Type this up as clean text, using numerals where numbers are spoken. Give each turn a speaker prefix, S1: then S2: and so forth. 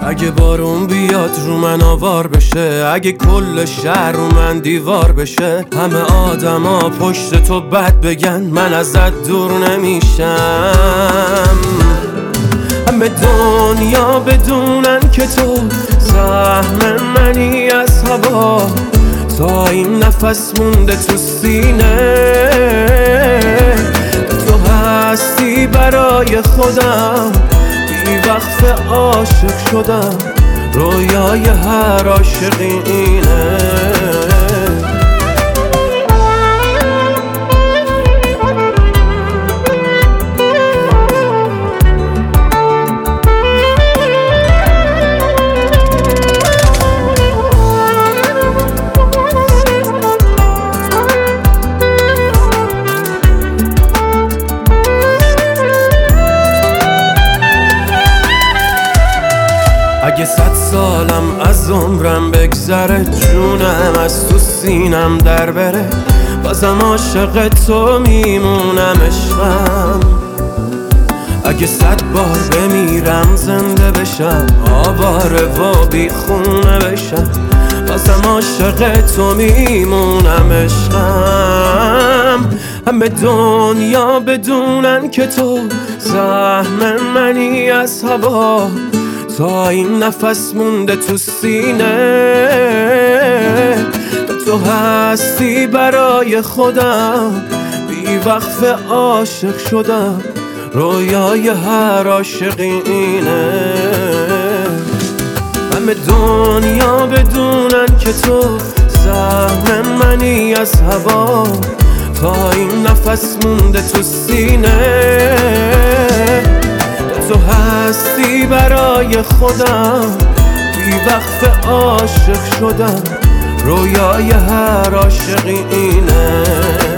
S1: اگه بارون بیاد رو من آوار بشه، اگه کل شهر رو من دیوار بشه، همه آدما پشت تو بد بگن، من ازت دور نمیشم. همه دنیا بدونن که تو سهم منی از هوا، تا این نفس مونده تو سینه. تو هستی برای خودم، بی وقت عاشق شدم، رویای هر عاشقی اینه. اگه 100 سالم از عمرم بگذره، جونم از تو سینم در بره، بازم عاشق تو میمونم عشقم. اگه 100 بار بمیرم زنده بشم، آواره و بی خونه بشم، بازم عاشق تو میمونم عشقم. همه دنیا بدونن که تو سهم منی از هوا، تا این نفس مونده تو سینه. تو هستی برای خودم، بی وقف عاشق شدم، رویای هر عاشقی اینه. همه دنیا بدونن که تو سهم منی از هوا، تا این نفس مونده تو سینه. تو هستی برای خودم، بی وقف عاشق شدم، رویای هر عاشقی اینه.